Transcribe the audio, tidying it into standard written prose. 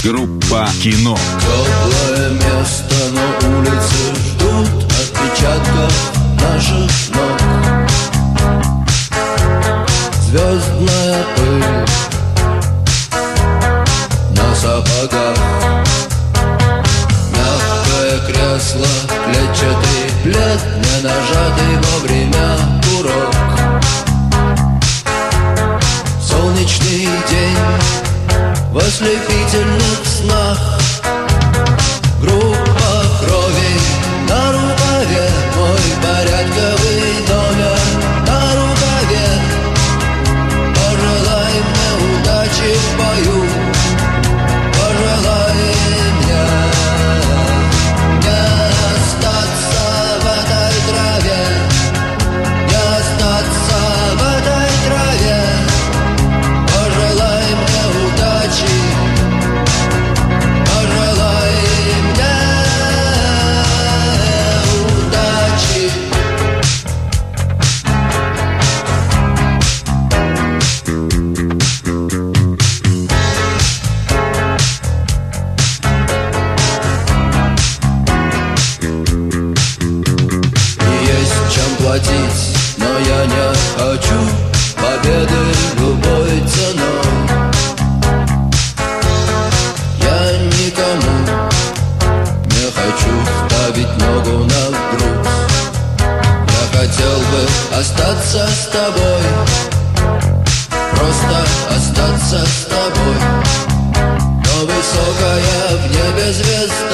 Группа «Кино». Теплое место, но улицы ждут отпечатков наших ног. Звездная пыль на сапогах, мягкое кресло, клетчатый плед, не нажатый вовремя курок. Солнечный день в ослепительных снах. Группа крови на рукаве, мой порядковый номер на рукаве. Пожелай мне удачи в бою, пожелай мне не остаться в этой траве, не остаться в этой траве. Пожелай мне удачи, пожелай мне удачи. И есть чем платить, но я не хочу победы любой ценой. Я никому не хочу ставить ногу на грудь. Я хотел бы остаться с тобой, просто остаться с тобой. Но высокая в небе звезда